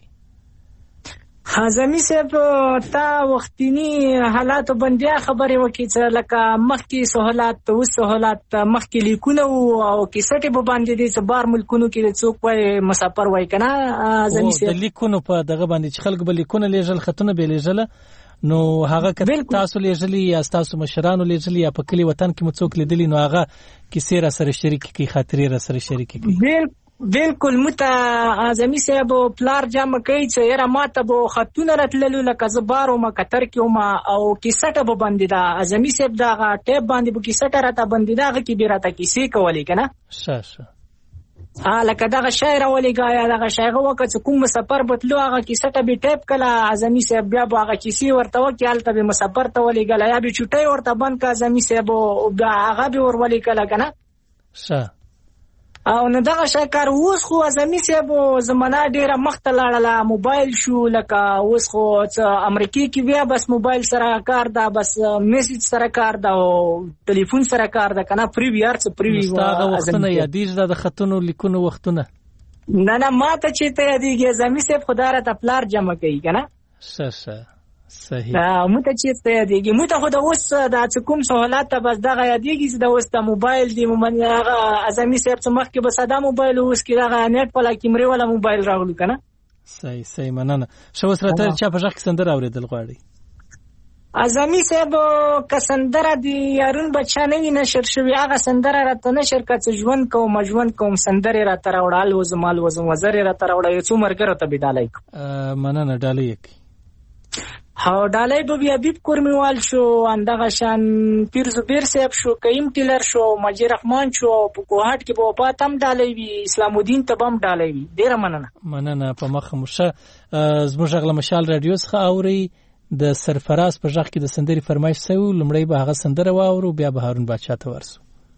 حازمی صاحب تا وختینی حالات باندې خبرې وکړي چې لکه مخکې سہولات او سہولات مخکې لیکونه او کیسټه به باندې دي چې بار ملکونو کې څوک وای مسافر وای کنه حازمی صاحب د لیکونو په دغه باندې چې خلک به لیکونه لیږل خطونه به لیږل نو هغه کله تاسو لیږلی یا تاسو مشرانو لیږلی یا په کلی وطن کې مو څوک لیدلی نو هغه کیسې را سره شریک کی خاطرې را سره شریک کی. بالکل متا اعظمي صاحب پلار جمع کوي چې یاره ماته به خطونه راتللو لکه زبارو ما قطر کې او کیسټه به باندې دا اعظمي صاحب دا ټیپ باندې به کیسټه راته باندې دا کې به راته کیسې کولې کنه شه لکه دا شاعر ولېګا یا دا شاعر وکړه کوم سفر بتلو هغه کیسټه به ټیپ کله اعظمي صاحب بیا به هغه کیسې ورته وکړي الته به مسافر ته ولېګا یا به چټي ورته بند کا اعظمي صاحب هغه به ور ولېګا کنه شه او نو دغه شکر اوس خو اعظمي صاحب زمانہ ډیره مخته لاړه موبایل شو لکه اوس خو امریکای کې بیا بس موبایل سره کار دا بس میسج سره کار دا او ټلیفون سره کار دا کنه پری وی ار څه پری وی هغه وختونه یادېږي د خطونو لیکونو وختونه نه ماته چې ته یادېږي اعظمي صاحب خدای را ته پلار جمع کوي کنه شه صحیح مته چې ته یادېږي مته خو د اوس د کوم سہولات ته بس دغه یادېږي چې د اوس د موبایل دی مومن هغه اعظمي صاحب څخه مخکې به ساده موبایل اوس کې دغه نیټ په لا کیمرې ولا موبایل راغلی کنه. صحیح مننه. شو سره ته چا په ځخ سندره اوریدل غواړي؟ اعظمي صاحب کسندره دی یارون بچانه نشر شوی هغه سندره راته نشر کړه ژوند کوم سندره راته راوړل و زمال و وزر راته راوړل څو مرګره ته بدالای مننه ډالۍ کی هاو ډالۍ به بیا بیب کورمیوال شو اندغه شان پیر زبیر صاحب شو کریم ټیلر شو مجید رحمان شو په کوهات کې به پاتم ډالۍ وی اسلام الدین تبم ډالۍ وی ډیر مننه په مخه مشه زموږ غل مشال رادیو څخه اوري د سرفراز په ځخ کې د سندري فرمایش سوي لمړی به هغه سندره واورو بیا به هارون بادشاہ ته ورسو.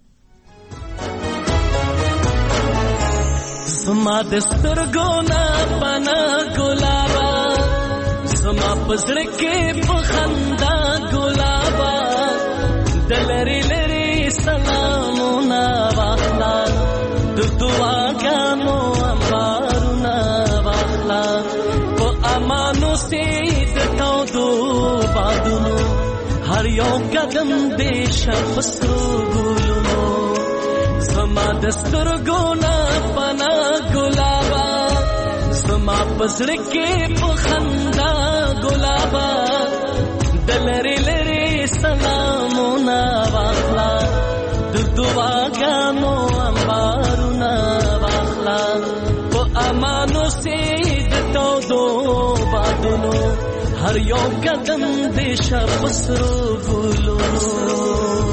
زما د سترګو نه پنا ګلابا زما پزړ کې په خندا ګلابا دلری لری سلامونه واخلا د دعاګانو امبارونه واخلا په امانو سید تاودو بادونو هر یو قدم دې شفستو ګلونو زما د سترګو نه پنا ګلابا زما پزړ کې په خندا ګلابا دلری لری سلامونه واخلا د دعاګانو امبارونه واخلا په امانو سید تاودو بادونو هر یو قدم دې شفستو ګلونو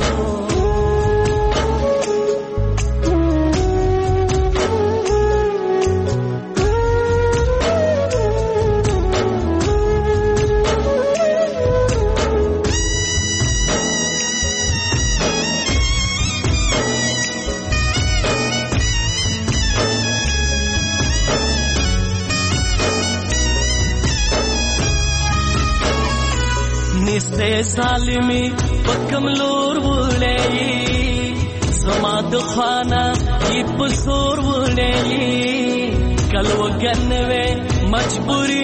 نسته ظالمی پکم لور وړي زما د خانه ای په زور وړي کلو ګنوي مجبوری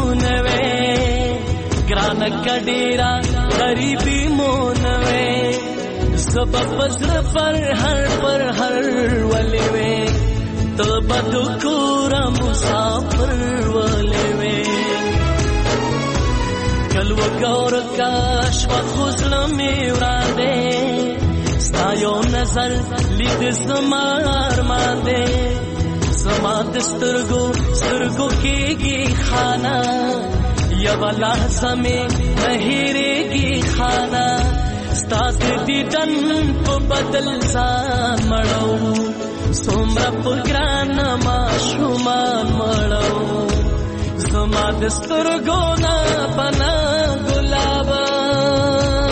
مونوي ګران کډیرا غریبی مونوي سبب پزر پر هر ولې وې تو بدو کورا مسافر ولې وې کلو گور کاش و خوزلمی وراده ستایو نظر لید زمار مانده زما دسترگو کیگی خانا یو لحظه میں نهیرگی خانا ستاد دیدن پو بدل زان مڑو سومر پگران ما شمان مڑو زما دسترگو نا پنا گلابا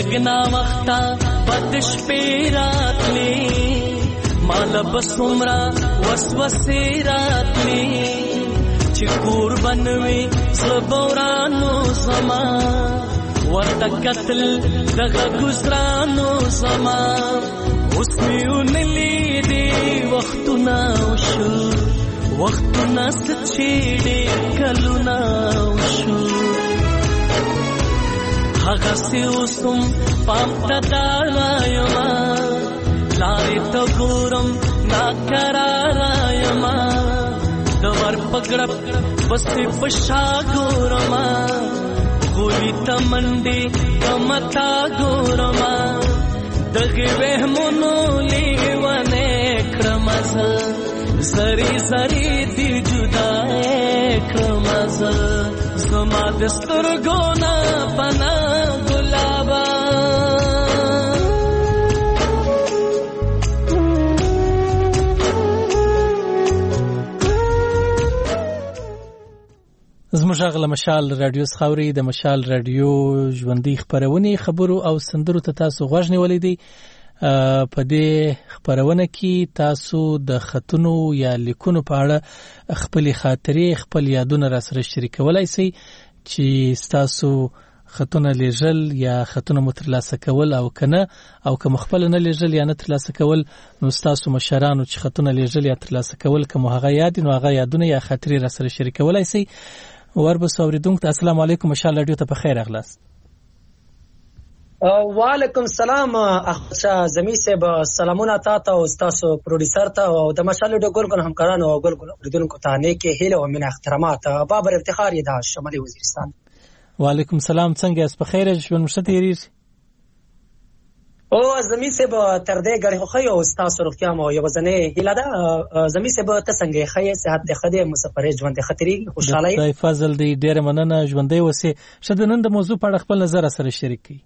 لګنا وخته پدش پیراتلی مال بسمرا وسوسه راتلی چې قربان وي صبرانو زما ورته قتل دغه ګزرانو زما اوس میونلی دی وختونه وشو وختونه ستچېډې کلونه وشو هغه سي اوسم پام تدارايما لارې ته ګورم ناکرارايما دور پګړپ بسې پشا ګورما ګولې ته منډې کمتا ګورما دغه وهمونو لیوانه کرمزه زری زری دی جدا کرمزه زما دسترګو نه پنا ګلابا زموږ غل مشال رادیو خاوري د مشال رادیو ژوندۍ خبرونه خبرو او سندرو ته تاسو غوږ نیولې دي په دې خبرونه کې تاسو د خطونو یا لیکونو په اړه خپل خاطرې خپل یادونه را سره شریکولای شئ چې تاسو خطونه لیږل یا خطونه مترلاسه کول او کنه او کوم خپل نه لیږل یا نه ترلاسه کول نو تاسو مشرانو چې خطونه لیږل یا ترلاسه کول کوم هغه یاد نو هغه یادونه یا خاطرې را سره شریکولای شئ وربس اوریدونکو السلام علیکم مشال رادیو ته په خیر اغلاس وعلیکم السلام اخشا زمي صاحب سلامونه تاسو او تاسو پروډوسر ته او د مشال رادیو ګل همکارانو او ګل اوریدونکو ته نه کې هیله او من احترامات بابر افتخار یې د شمالي وزیرستان وعلیکم السلام څنګه اس په خیر ژوند مشتری او زمي صاحب تر دې غړي خو یو تاسو روغتیا مو یو ځنه هیله ده زمي صاحب ته څنګه خیر صحت د خدای مسافر ژوند خطرې خوشاله دی فضل دی ډېر مننه ژوندې وسه شته نن د موضوع په اړه خپل نظر سره شریک کړئ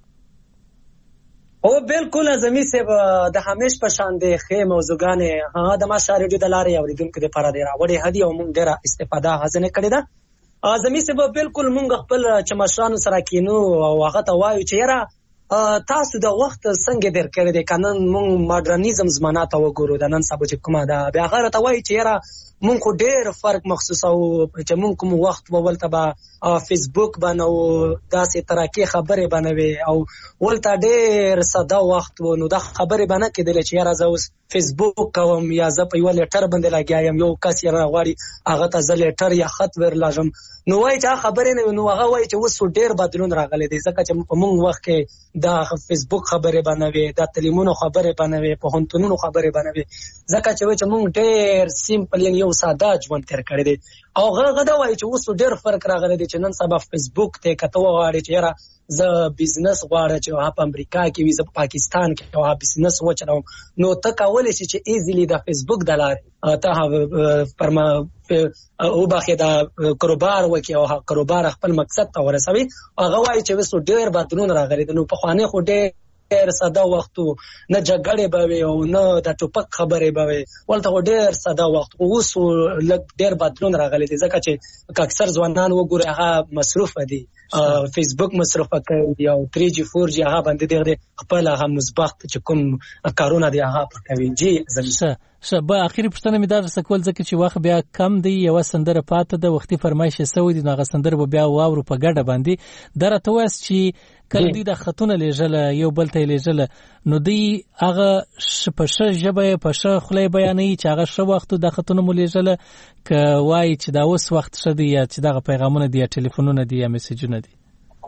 او بالکل زمي صاحب د همیش په شان دی خې موضوعګانې د ما شاریډو د لارې اوریدونکو د لپاره دی راوړې هدي او موږ ډېره استفاده حاصل کړې ده زمي صاحب بالکل موږ خپل چمشانو سره کینو او هغه ته وایو چې یاره تاسو د وخت څنګه درکړې د قانون مون ماډرنیزم زمانه ته وګورو د نن سبا چې کومه ده بیا غره ته وایي چې یاره مون خو ډېر فرق مخصوص او چې مون کوم وخت ولته به فیسبوک باندې داسې ترکه خبرې بنوي او ولته ډېر ساده وخت نو د خبرې باندې کېدل چې یاره زه اوس فیسبوک کوم یا زه په یو لیټر باندې لګیایم یو کس یې راغواړي هغه ته زه لیټر یا خط ورلاږم نو وایي چې خبرې نه نو هغه وایي چې اوس ډېر بدلون راغلی دی ځکه چې په مونږ وخت کې د فیسبوک خبرې بنوي د تلیمونو خبرې بنوي په هنتونو خبرې بنوي ځکه چې مونږ ډېر سیمپل یو ساده ژوند تیر کړی دی او هغه دا وایي چې اوس ډېر فرق راغلی دی چې نن سبا فیسبوک ته کته وغواړي چې یاره زه بزنس غواړم چې په امریکا کې وي زه په پاکستان کې او بزنس وچلوم نو ته کولای شې چې ایزیلی د فیسبوک د لارې ته پرما او باخې دا کاروبار وکي او کاروبار خپل مقصد ته ورسوي هغه وایي چې وسو ډېر بدلون راغلی دی نو په خوانه خو ډېر ساده وخت نه جګړې به او نه د ټوپک خبرې به ولته ډېر ساده وخت اوس ډېر بدلون راغلی دی ځکه چې اکثر ځوانان وګوري هغه مصروف دي فیسبوک مصرف کوي او 3G 4G هغه باندې دغه خپل هغه مثبت چې کوم کارونه دی هغه کوي جی زميسه شبا اخیری پښتنه می درس کول ځکه چې واخ بیا کم دی یو سندره پاته د وختي فرمایش سوي دی نو سندره بیا واورو په ګډه باندې درته واس چې کله دی د خطونه لیږل یو بل ته لیږل نو دی هغه شپشه جبه پشه خلې بیانې چې هغه شو وخت د خطونه مو لیږل ک وای چې دا اوس وخت شدی یا چې دغه پیغامونه دی ټلیفونونه دی یا میسجونه دی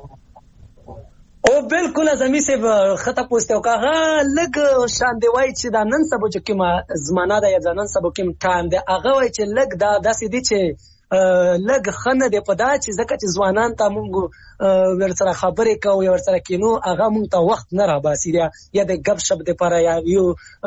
او بالکل زمي صاحب خطه پوسټو کاغه لګ شان دی وای چې دا نن سبا چې کومه زمانہ ده یا نن سبا کوم ټایم دی هغه وای چې لګ دا داسې دي چې لګ خنه دی په دا چې ځکه چې ځوانان ته مونږ ورسره خبرې کوو یا ورسره کینو هغه مونږ ته وخت نه را باسي یا د غب شپ د لپاره یا یو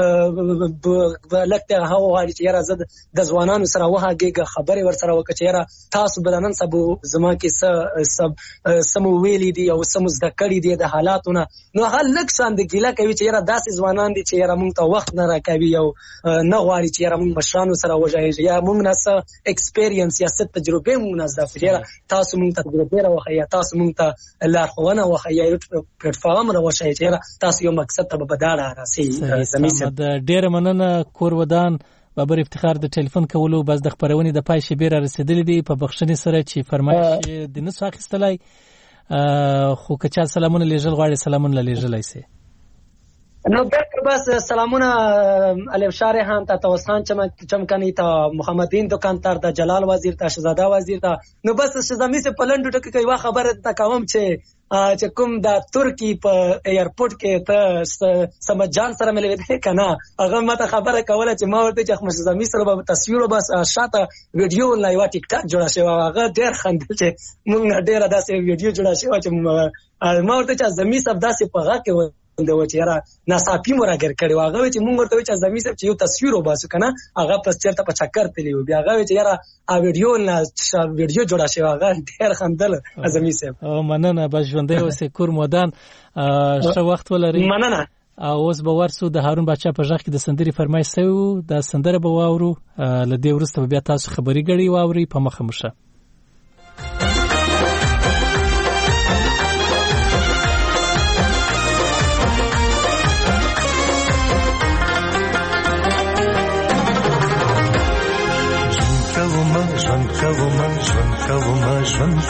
لکه هغه غواړي چې یاره زه د ځوانانو سره وهغه خبرې ورسره وکړم چې یاره تاسو بلنن سبو زما کې سمو ویلي دي او سمو زده کړي دي د حالاتونه نو هغه لک سان د ګیله کوي چې یاره داسې ځوانان دي چې یاره مونږ ته وخت نه راکوي او نه غواړي چې یاره مونږ مشرانو سره وژایږي یا مونږ نه څه ایکسپیرینس یا څه تجربه مونږ نه زده کړي تاسو مونږ ته تجربه راوخی یا تاسو مونږ ته لارښوونه وښایي یا پلیټ فارم راوښایي چې تاسو یو مقصد ته به داړه راسئ. زمي ډېره مننه کور ودان بابر افتخار د ټلیفون کولو بس د خبرونې د پای شیبې را رسیدلې دي په بخښنې سره چې فرمایش د نسو اخیستلای خو که چا سلامونه لیږل غواړي سلامونه لیږلی سي. نو بس سلامونه الف شارحان تا توسان چمکنی تا محمدین دکانتر تا جلال وزیر تا شهزاده وزیر تا نو بس شزامی سے پلنډو ټکی کوي وا خبره تا کوم چې کوم دا ترکی په ایرپورټ کې ته سمجان سره ملي وې کنه هغه ماته خبره کوله چې ما ورته چې شزامی سره به تصویر بس شاته ویډیو لایو ټیک ټاک جوړا شوی هغه ډېر خندل چې موږ ډېر داسې ویډیو جوړا شوی چې ما ورته چې زمي سب داسې په غا کې د وچیرا ناصافي مراګر کړي واغه چې مونږ ورته چې زمي سب چې یو تصویر وباسو کنه هغه پس چرته په چکر تلی بیا هغه چې یاره ویډیو جوړا شوی هغه ډېر خندل زمي سب. مننه بس ژوندۍ اوسې کور مودان ښه وخت ولري. مننه. اوس به ورسو د هارون بچا په ژغ کې د سندري فرمایش سوي د سندره به واورو لدې ورسته بیا تاسو خبري غړي واوري په مخه مشه. ژوند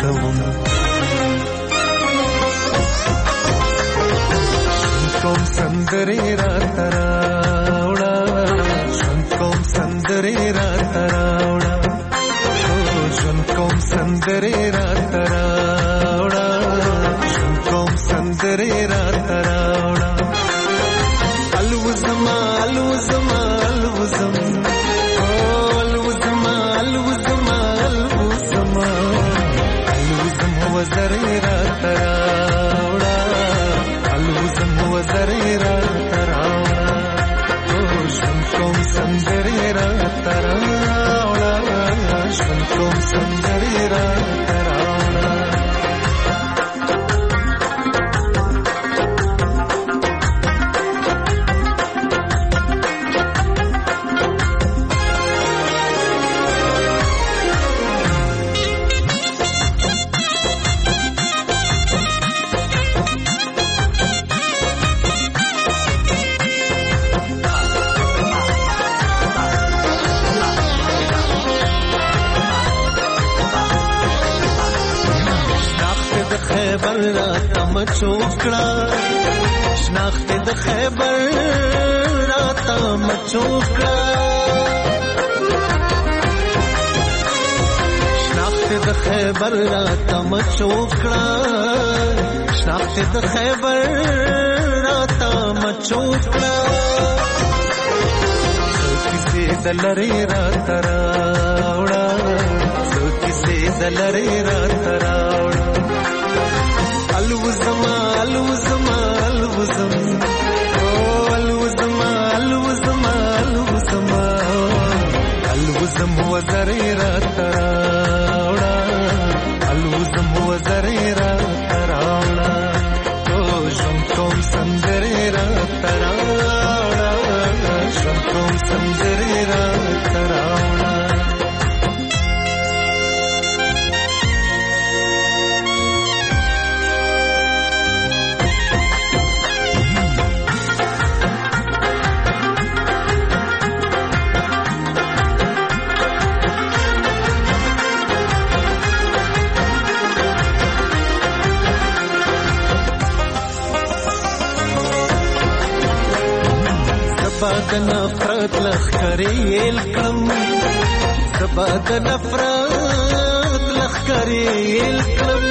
کوم سندري راته راوړه ژوند کوم سندري راته راوړه ژوند کوم سندري راته راوړه ژوند کوم سندري راته راوړه الوزما الوزما الوزم وزري راته راوړه الوزم وزري راته راوړه ژوند کوم سندري راته راوړه ژوند کوم سندري راته راوړه چوکړه شناخت د خیبر راته مچوکړه شناخت د خیبر راته مچوکړه شناخت د خیبر راته مچوکړه کیسې دلری راته راوړه کیسې دلری راته راوړه الوزما الوزما الوزم الوزما الوزما الوزما الوزم وزري راته راوړه الوزم وزري راته راوړه ژوند کوم سندري راته راوړه ژوند کوم سندري راته راوړه د نفرت لخکرې الکم سبا د نفرت لخکرې الکم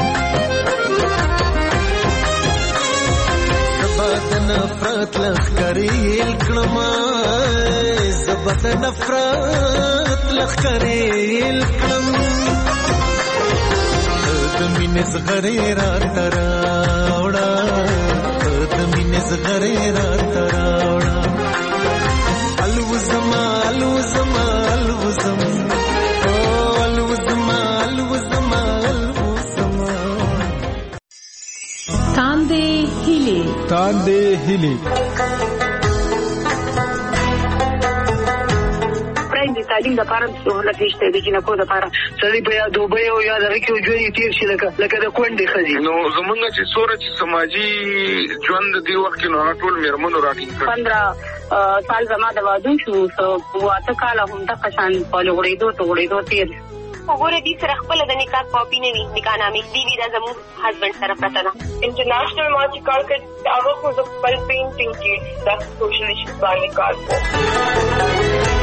سبا د نفرت لخکرې الکم سبا د نفرت لخکرې الکم د مینې زغرې راته راوړه د مینې زغرې راته راوړه الوزما الوزما الوزم الوزما الوزما الوزما تاندې هیلې تعلیم لپاره سہولت نشته د جنکو لپاره سړی په یا دوبۍ او یا دغه کې ژوند تیر شي لکه د کونډې ښځې. نو زمونږ چې څومره سماجي ژوند د دې وخت کې نو ټول مېرمنو راټینګ کړ. 15 سال زما د واده شو 8 کاله همدغه شان په لوړېدو تیر وګوره دې سره خپل د نکاح کاپي نه وي نکاح نامې دی دا زموږ هسبند سره پرته ده. انټرنیشنل ما چې کار کړ هغه خو د خپل پینټینګ کې د سوشل ایشوز باندې کار کوي.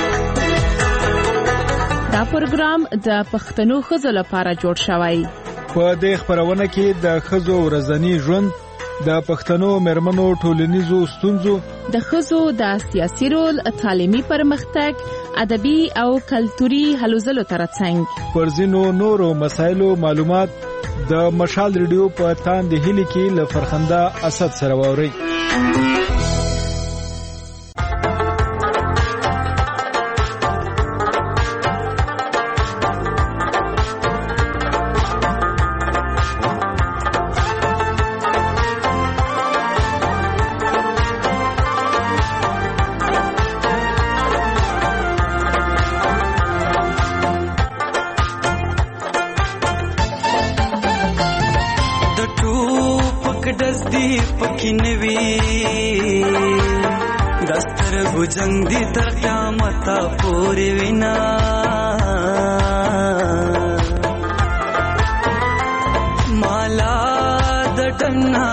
دا پروګرام د پښتنو ښځو لپاره جوړ شوی. په دې خبرونه کې د ښځو ورځنی ژوند، د پښتنو مېرمنو ټولنیزو ستونزو، د ښځو د سیاسي رول، تعلیمي پرمختګ، ادبي او کلتوري هلو ځلو ترڅنګ پر ځینو نورو مسایلو معلومات د مشال ریډیو په تاندې هلي کې له فرخنده اسد سره واوري. جنگ دی تر قیامت پوری وینا مالا د ډنا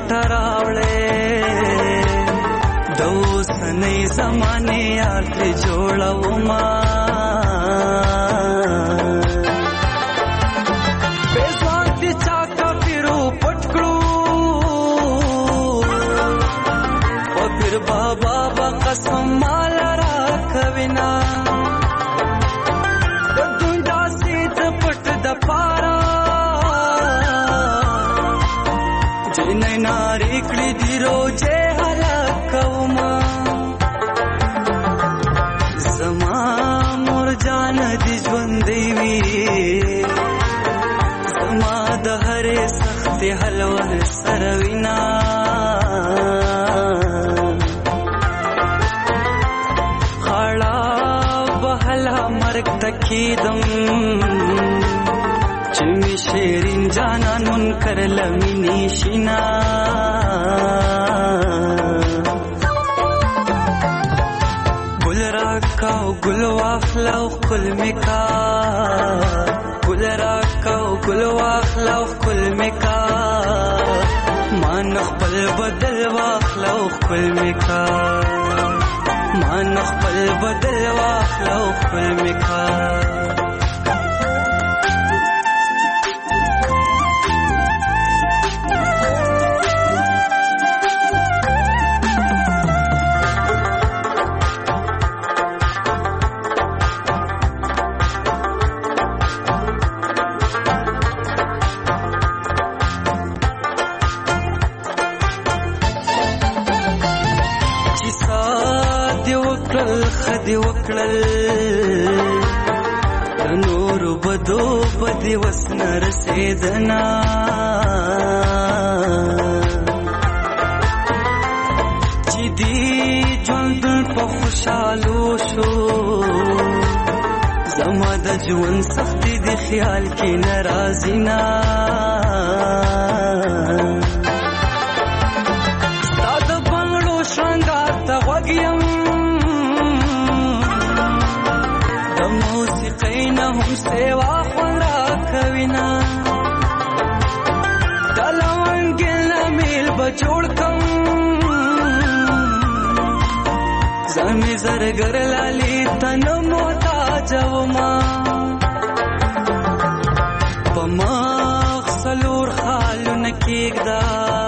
خټراوړې دوسنې زمانه یار ته جوړو ما بېزوان دي چا کافرو پټکړو او پیر بابا قسم مال را کوینا د دنیا سید پټ د پارا جنې ناری کړي دی روزه هلاکوما زما مور جان دي ژوند دی زما د هرې سخت حلوه سروینا تکیدم چې می شیرین جانان منکر لمینی شینا ګل راکاو ګل واخلاو خپل میکا ګل راکاو ګل واخلاو خپل میکا مان خپل بدل واخلاو خپل میکا مان خپل بدل واخلو خپل میکا خدي وکړل د نور بدو بدي وسن رسیدنا چې دې ژوند په خوشالو شو زما د ژوند سختي د خیال کې ناراضي نا ستاد بنگلو شرنګار ته وګیم هم سیوا خورا کوینا دلوانگل میل بجوڑ کم زمی زرگر لالی تن موتا جوما پماغ سلور خالو نکیگ دا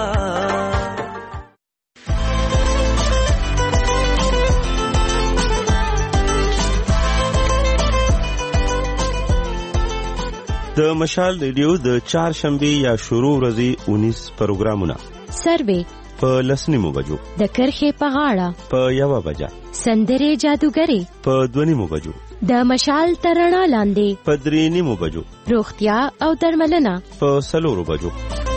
د مشال ریډیو د چهارشنبه یا شروع ورځې 19 پروګرامونه سروې په لسنیمو بجو د کرخې په غاړه په 1 بجه سندرې جادوګرې په 2 بجو د مشال ترڼا لاندې په 3 بجو روغتیا او درملنه په 4 بجو